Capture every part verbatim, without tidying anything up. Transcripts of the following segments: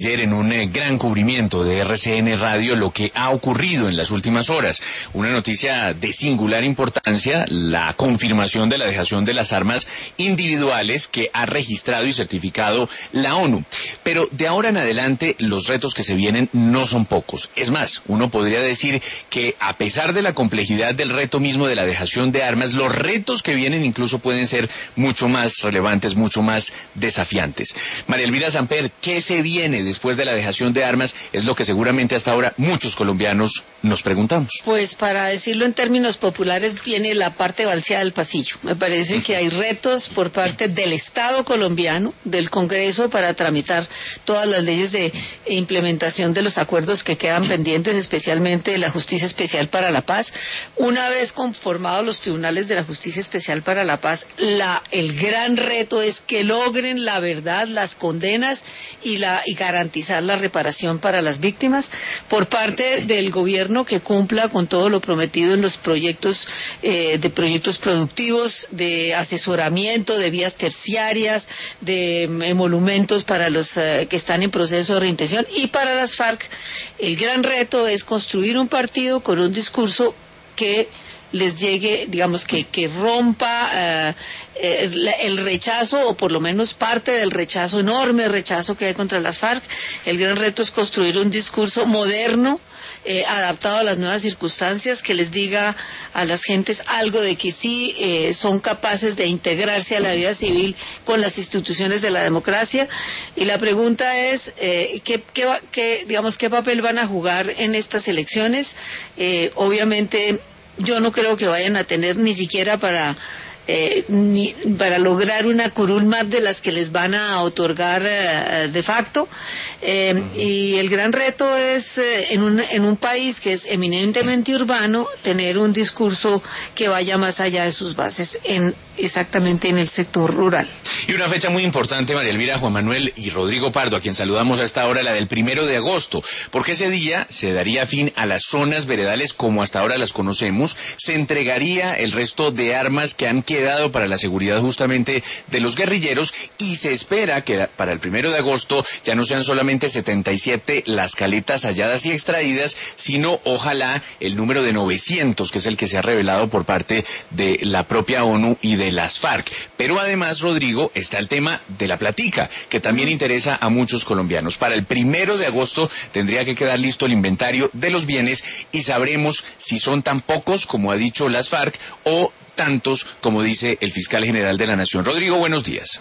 Ayer en un eh, gran cubrimiento de R C N Radio lo que ha ocurrido en las últimas horas. Una noticia de singular importancia, la confirmación de la dejación de las armas individuales que ha registrado y certificado la ONU. Pero de ahora en adelante los retos que se vienen no son pocos. Es más, uno podría decir que a pesar de la complejidad del reto mismo de la dejación de armas, los retos que vienen incluso pueden ser mucho más relevantes, mucho más desafiantes. María Elvira Samper, ¿qué se viene después de la dejación de armas? Es lo que seguramente hasta ahora muchos colombianos nos preguntamos. Pues para decirlo en términos populares, viene la parte balseada del pasillo. Me parece que hay retos por parte del Estado colombiano, del Congreso, para tramitar todas las leyes de implementación de los acuerdos que quedan pendientes, especialmente de la Justicia Especial para la Paz. Una vez conformados los tribunales de la Justicia Especial para la Paz, la, el gran reto es que logren la verdad, las condenas y, la, y garantizar la reparación para las víctimas por parte del gobierno, que cumpla con todo lo prometido en los proyectos eh, de proyectos productivos, de asesoramiento, de vías terciarias, de emolumentos para los eh, que están en proceso de reintegración. Y para las FARC el gran reto es construir un partido con un discurso que les llegue, digamos, que, que rompa uh, el, el rechazo, o por lo menos parte del rechazo, enorme rechazo que hay contra las FARC. El gran reto es construir un discurso moderno, eh, adaptado a las nuevas circunstancias, que les diga a las gentes algo de que sí eh, son capaces de integrarse a la vida civil con las instituciones de la democracia. Y la pregunta es, eh, ¿qué, qué, qué, digamos, qué papel van a jugar en estas elecciones? Eh, obviamente, yo no creo que vayan a tener ni siquiera para eh, ni, para lograr una curul más de las que les van a otorgar eh, de facto. Eh, uh-huh. Y el gran reto es, eh, en, un, en un país que es eminentemente urbano, tener un discurso que vaya más allá de sus bases, en exactamente en el sector rural. Y una fecha muy importante, María Elvira, Juan Manuel y Rodrigo Pardo, a quien saludamos a esta hora, la del primero de agosto, porque ese día se daría fin a las zonas veredales como hasta ahora las conocemos, se entregaría el resto de armas que han quedado para la seguridad justamente de los guerrilleros, y se espera que para el primero de agosto ya no sean solamente setenta y siete las caletas halladas y extraídas, sino ojalá el número de novecientos, que es el que se ha revelado por parte de la propia ONU y de las FARC. Pero además, Rodrigo, está el tema de la platica, que también interesa a muchos colombianos. Para el primero de agosto tendría que quedar listo el inventario de los bienes y sabremos si son tan pocos como ha dicho las FARC o tantos como dice el fiscal general de la Nación. Rodrigo, buenos días.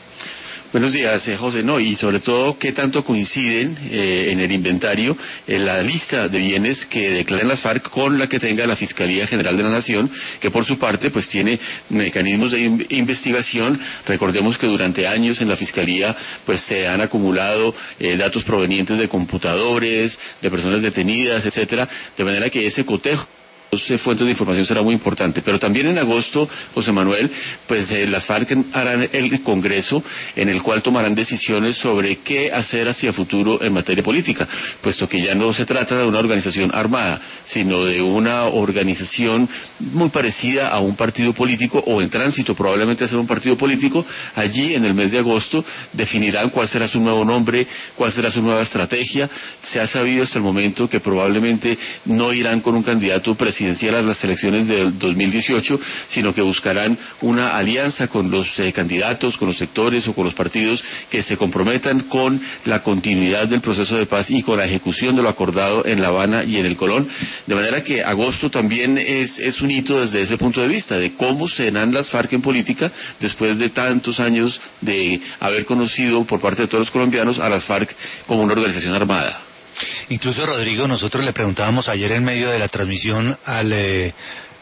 Buenos días, eh, José. No, y sobre todo, ¿qué tanto coinciden eh, en el inventario, en la lista de bienes que declaran las FARC con la que tenga la Fiscalía General de la Nación, que por su parte pues tiene mecanismos de in- investigación? Recordemos que durante años en la Fiscalía pues se han acumulado eh, datos provenientes de computadores, de personas detenidas, etcétera, de manera que ese cotejo fuentes de información será muy importante. Pero también en agosto, José Manuel, pues eh, las FARC harán el Congreso, en el cual tomarán decisiones sobre qué hacer hacia futuro en materia política, puesto que ya no se trata de una organización armada, sino de una organización muy parecida a un partido político, o en tránsito probablemente a ser un partido político. Allí en el mes de agosto definirán cuál será su nuevo nombre, cuál será su nueva estrategia. Se ha sabido hasta el momento que probablemente no irán con un candidato presidencial a las elecciones del dos mil dieciocho, sino que buscarán una alianza con los eh, candidatos, con los sectores o con los partidos que se comprometan con la continuidad del proceso de paz y con la ejecución de lo acordado en La Habana y en el Colón. De manera que agosto también es, es un hito desde ese punto de vista, de cómo serán las FARC en política después de tantos años de haber conocido por parte de todos los colombianos a las FARC como una organización armada. Incluso, Rodrigo, nosotros le preguntábamos ayer en medio de la transmisión al eh,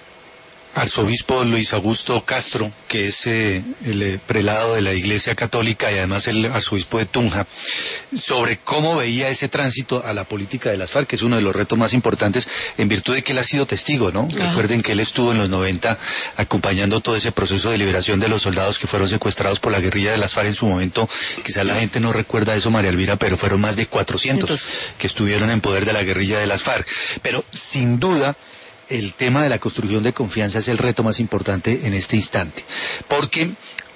arzobispo Luis Augusto Castro, que es eh, el eh, prelado de la Iglesia Católica y además el arzobispo de Tunja, sobre cómo veía ese tránsito a la política de las FARC, que es uno de los retos más importantes, en virtud de que él ha sido testigo, ¿no? Ajá. Recuerden que él estuvo en los noventa acompañando todo ese proceso de liberación de los soldados que fueron secuestrados por la guerrilla de las FARC en su momento. Quizás la gente no recuerda eso, María Elvira, pero fueron más de cuatrocientos Entonces. que estuvieron en poder de la guerrilla de las FARC. Pero sin duda el tema de la construcción de confianza es el reto más importante en este instante, porque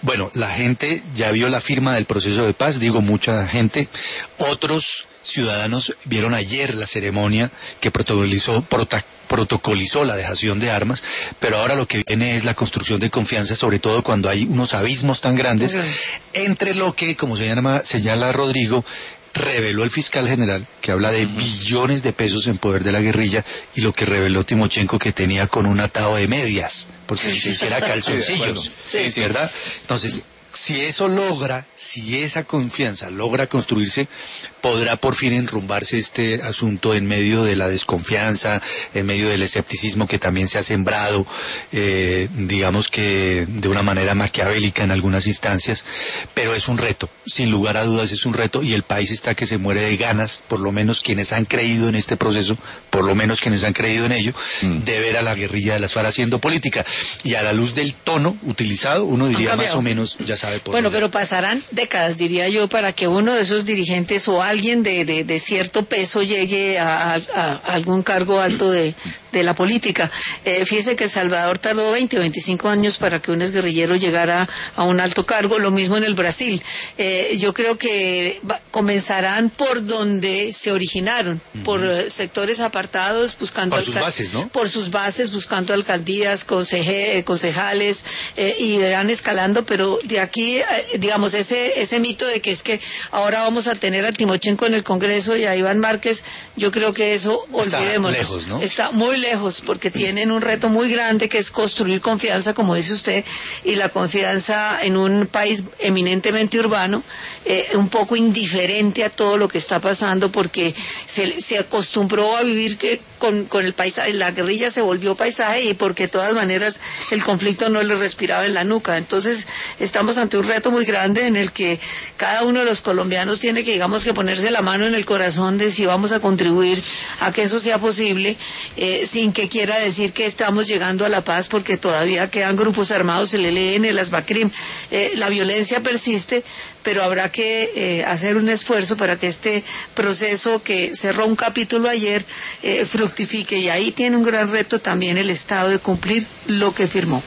Bueno, la gente ya vio la firma del proceso de paz, digo mucha gente. Otros ciudadanos vieron ayer la ceremonia que protocolizó, prota, protocolizó la dejación de armas, pero ahora lo que viene es la construcción de confianza, sobre todo cuando hay unos abismos tan grandes, entre lo que, como se llama, señala Rodrigo, reveló el fiscal general, que habla de billones de pesos en poder de la guerrilla, y lo que reveló Timochenko, que tenía con un atado de medias, porque sí, era calzoncillos, sí, sí, ¿verdad? Entonces, si eso logra, si esa confianza logra construirse, podrá por fin enrumbarse este asunto en medio de la desconfianza, en medio del escepticismo que también se ha sembrado, eh, digamos que de una manera maquiavélica en algunas instancias, pero es un reto, sin lugar a dudas es un reto, y el país está que se muere de ganas, por lo menos quienes han creído en este proceso, por lo menos quienes han creído en ello, mm. de ver a la guerrilla de las FARC haciendo política, y a la luz del tono utilizado, uno diría más o menos, ya sabe por bueno, dónde. Pero pasarán décadas, diría yo, para que uno de esos dirigentes o alguien de, de, de cierto peso llegue a, a, a algún cargo alto de, de la política. Eh, fíjese que El Salvador tardó veinte o veinticinco años para que un exguerrillero llegara a un alto cargo, lo mismo en el Brasil. Eh, yo creo que va, comenzarán por donde se originaron, uh-huh. por uh, sectores apartados, buscando... Por sus bases, ¿no? Por sus bases, buscando alcaldías, conseje, concejales, eh, y irán escalando, pero de aquí, eh, digamos, ese, ese mito de que es que ahora vamos a tener a Timochenko en el Congreso y a Iván Márquez, yo creo que eso olvidémonos. Está lejos, ¿no? Está muy lejos, porque tienen un reto muy grande que es construir confianza, como dice usted, y la confianza en un país eminentemente urbano, eh, un poco indiferente a todo lo que está pasando, porque se, se acostumbró a vivir que, con, con el paisaje, la guerrilla se volvió paisaje, y porque de todas maneras el conflicto no le respiraba en la nuca. Entonces estamos ante un reto muy grande en el que cada uno de los colombianos tiene que, digamos, que ponerse la mano en el corazón de si vamos a contribuir a que eso sea posible, eh, sin que quiera decir que estamos llegando a la paz, porque todavía quedan grupos armados, el E L N, las BACRIM, eh, la violencia persiste, pero habrá que eh, hacer un esfuerzo para que este proceso que cerró un capítulo ayer eh, fructifique, y ahí tiene un gran reto también el Estado de cumplir lo que firmó.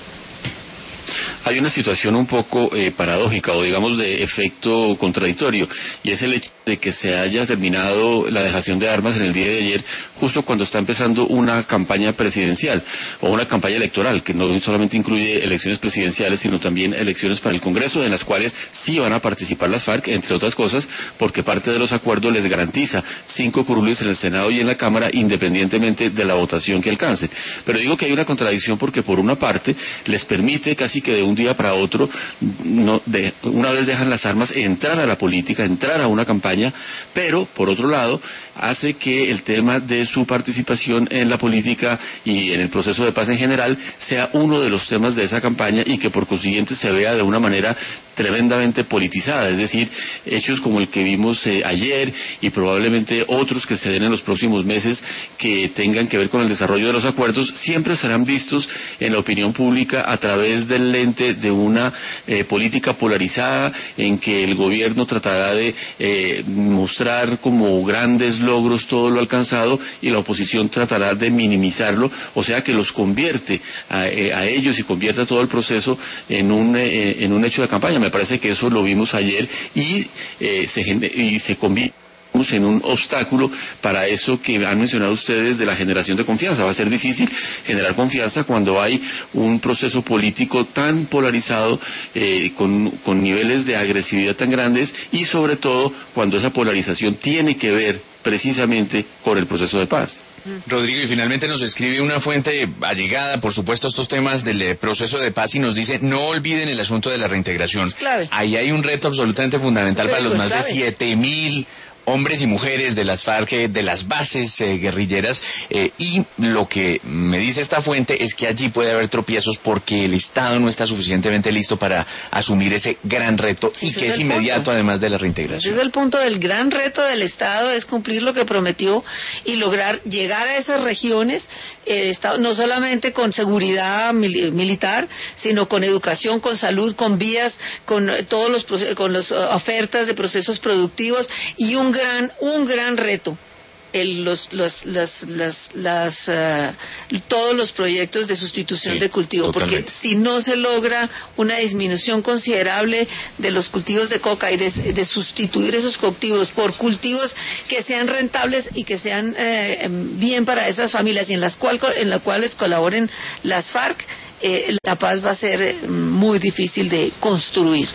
Hay una situación un poco eh, paradójica, o digamos de efecto contradictorio, y es el hecho de que se haya terminado la dejación de armas en el día de ayer, justo cuando está empezando una campaña presidencial, o una campaña electoral, que no solamente incluye elecciones presidenciales, sino también elecciones para el Congreso, en las cuales sí van a participar las FARC, entre otras cosas, porque parte de los acuerdos les garantiza cinco curules en el Senado y en la Cámara, independientemente de la votación que alcancen. Pero digo que hay una contradicción, porque por una parte les permite casi que de un día para otro, no, de, una vez dejan las armas, entrar a la política, entrar a una campaña, pero por otro lado hace que el tema de su participación en la política y en el proceso de paz en general sea uno de los temas de esa campaña, y que por consiguiente se vea de una manera tremendamente politizada, es decir, hechos como el que vimos eh, ayer, y probablemente otros que se den en los próximos meses que tengan que ver con el desarrollo de los acuerdos, siempre serán vistos en la opinión pública a través del lente de una eh, política polarizada, en que el gobierno tratará de eh, mostrar como grandes logros todo lo alcanzado, y la oposición tratará de minimizarlo, o sea que los convierte a, eh, a ellos, y convierte todo el proceso en un, eh, en un hecho de campaña. Me parece que eso lo vimos ayer, y eh, se, y se convierte en un obstáculo para eso que han mencionado ustedes de la generación de confianza. Va a ser difícil generar confianza cuando hay un proceso político tan polarizado, eh, con, con niveles de agresividad tan grandes, y sobre todo cuando esa polarización tiene que ver precisamente con el proceso de paz. Rodrigo, y finalmente nos escribe una fuente allegada, por supuesto, a estos temas del proceso de paz, y nos dice: no olviden el asunto de la reintegración. Es clave. Ahí hay un reto absolutamente fundamental para los más clave. de siete mil hombres y mujeres de las FARC, de las bases eh, guerrilleras, eh, y lo que me dice esta fuente es que allí puede haber tropiezos, porque el Estado no está suficientemente listo para asumir ese gran reto, y ese que es, es inmediato punto. Además de la reintegración. Ese es el punto del gran reto del Estado, es cumplir lo que prometió y lograr llegar a esas regiones, el Estado, no solamente con seguridad mil, militar, sino con educación, con salud, con vías, con todos los con las ofertas de procesos productivos, y un gran, un gran reto el, los, los, las, las, las, uh, todos los proyectos de sustitución sí, de cultivo, totalmente. Porque si no se logra una disminución considerable de los cultivos de coca y de, de sustituir esos cultivos por cultivos que sean rentables y que sean eh, bien para esas familias y en las, cual, en las cuales colaboren las FARC, eh, la paz va a ser muy difícil de construir.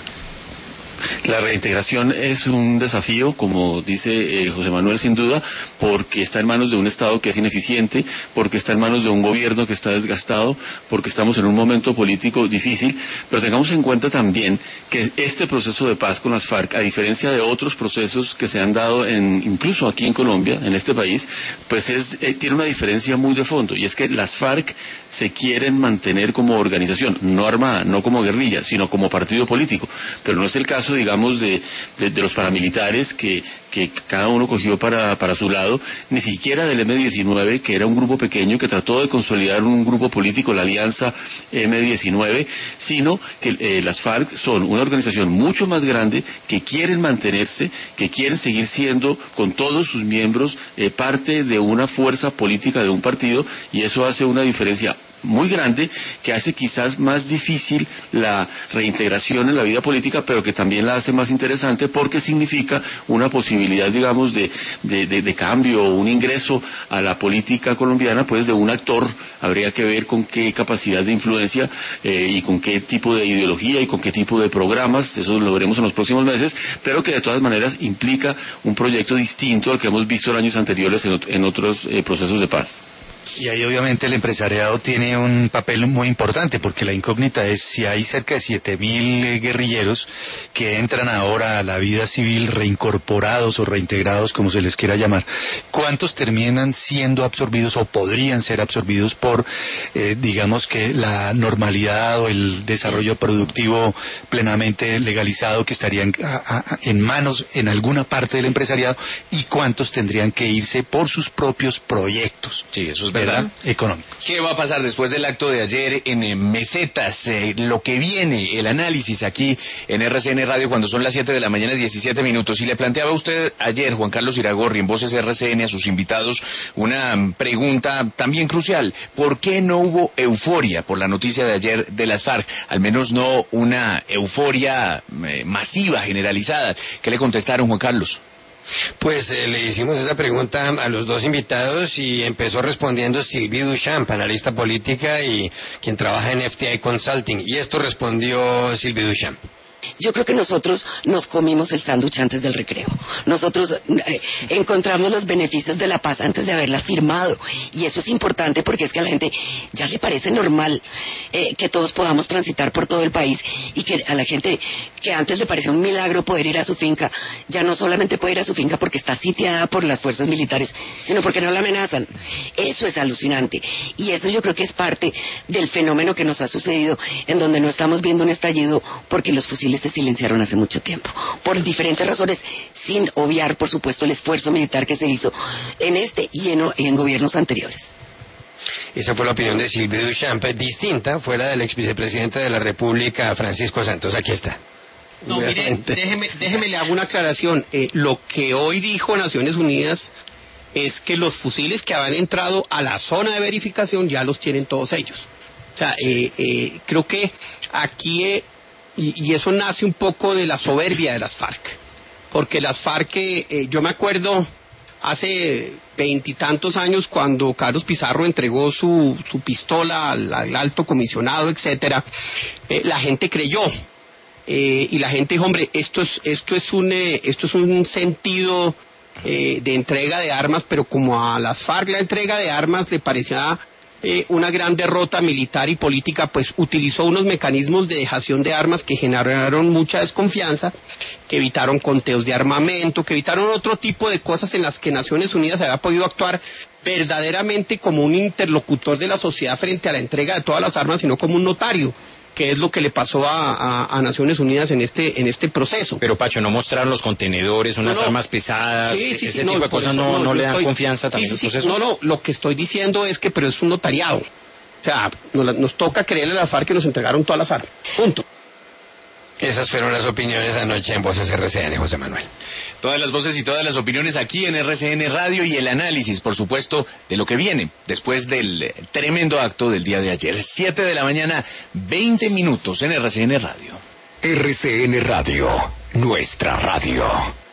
La reintegración es un desafío, como dice eh, José Manuel, sin duda, porque está en manos de un Estado que es ineficiente, porque está en manos de un gobierno que está desgastado, porque estamos en un momento político difícil, pero tengamos en cuenta también que este proceso de paz con las FARC, a diferencia de otros procesos que se han dado en, incluso aquí en Colombia, en este país, pues es, eh, tiene una diferencia muy de fondo, y es que las FARC se quieren mantener como organización, no armada, no como guerrilla, sino como partido político, pero no es el caso, digamos, de, de, de los paramilitares que, que cada uno cogió para, para su lado, ni siquiera del eme diecinueve, que era un grupo pequeño que trató de consolidar un grupo político, la Alianza eme diecinueve, sino que eh, las FARC son una organización mucho más grande, que quieren mantenerse, que quieren seguir siendo, con todos sus miembros, eh, parte de una fuerza política de un partido, y eso hace una diferencia muy grande, que hace quizás más difícil la reintegración en la vida política, pero que también la hace más interesante porque significa una posibilidad, digamos, de, de, de, de cambio, un ingreso a la política colombiana, pues de un actor. Habría que ver con qué capacidad de influencia eh, y con qué tipo de ideología y con qué tipo de programas, eso lo veremos en los próximos meses, pero que de todas maneras implica un proyecto distinto al que hemos visto en años anteriores en, en otros eh, procesos de paz. Y ahí obviamente el empresariado tiene un papel muy importante, porque la incógnita es si hay cerca de siete mil guerrilleros que entran ahora a la vida civil reincorporados o reintegrados, como se les quiera llamar, ¿cuántos terminan siendo absorbidos o podrían ser absorbidos por, eh, digamos que la normalidad o el desarrollo productivo plenamente legalizado que estarían a, a, en manos en alguna parte del empresariado, y cuántos tendrían que irse por sus propios proyectos? Sí, eso es verdad. Económico. ¿Qué va a pasar después del acto de ayer en eh, Mesetas? Eh, lo que viene, el análisis aquí en erre ce ene Radio cuando son las siete de la mañana, diecisiete minutos. Y le planteaba a usted ayer, Juan Carlos Iragorri, en Voces erre ce ene, a sus invitados, una pregunta también crucial. ¿Por qué no hubo euforia por la noticia de ayer de las FARC? Al menos no una euforia eh, masiva, generalizada. ¿Qué le contestaron, Juan Carlos? Pues eh, le hicimos esa pregunta a los dos invitados y empezó respondiendo Sylvie Duchamp, analista política y quien trabaja en F T I Consulting, y esto respondió Sylvie Duchamp. Yo creo que nosotros nos comimos el sándwich antes del recreo. Nosotros eh, encontramos los beneficios de la paz antes de haberla firmado. Y eso es importante porque es que a la gente ya le parece normal eh, que todos podamos transitar por todo el país, y que a la gente que antes le parecía un milagro poder ir a su finca, ya no solamente puede ir a su finca porque está sitiada por las fuerzas militares, sino porque no la amenazan. Eso es alucinante. Y eso yo creo que es parte del fenómeno que nos ha sucedido, en donde no estamos viendo un estallido porque los fusiles se silenciaron hace mucho tiempo, por diferentes razones, sin obviar, por supuesto, el esfuerzo militar que se hizo en este y en, en gobiernos anteriores. Esa fue la opinión de Sylvie Duchamp. Distinta fue la del ex vicepresidente de la República, Francisco Santos. Aquí está. No, mire, déjeme, déjeme le hago una aclaración. Eh, lo que hoy dijo Naciones Unidas es que los fusiles que habían entrado a la zona de verificación ya los tienen todos ellos. O sea, eh, eh, creo que aquí... Eh, Y, y eso nace un poco de la soberbia de las FARC, porque las FARC, eh, yo me acuerdo hace veintitantos años cuando Carlos Pizarro entregó su, su pistola al, al alto comisionado, etcétera, eh, la gente creyó, eh, y la gente dijo, hombre, esto es, esto es un, eh, esto es un sentido eh, de entrega de armas, pero como a las FARC la entrega de armas le parecía Eh, una gran derrota militar y política, pues utilizó unos mecanismos de dejación de armas que generaron mucha desconfianza, que evitaron conteos de armamento, que evitaron otro tipo de cosas en las que Naciones Unidas había podido actuar verdaderamente como un interlocutor de la sociedad frente a la entrega de todas las armas, sino como un notario, que es lo que le pasó a, a, a Naciones Unidas en este en este proceso. Pero Pacho, no mostraron los contenedores, unas no, no. armas pesadas, sí, sí, ese sí, tipo no, de cosas eso, no, no, no le dan estoy, confianza también sí, al sí, proceso. No, no, lo que estoy diciendo es que pero es un notariado. O sea, nos, nos toca creerle a la FARC que nos entregaron todas las armas. Punto. Esas fueron las opiniones anoche en Voces R C N, José Manuel. Todas las voces y todas las opiniones aquí en R C N Radio y el análisis, por supuesto, de lo que viene después del tremendo acto del día de ayer. Siete de la mañana, veinte minutos en R C N Radio. R C N Radio, nuestra radio.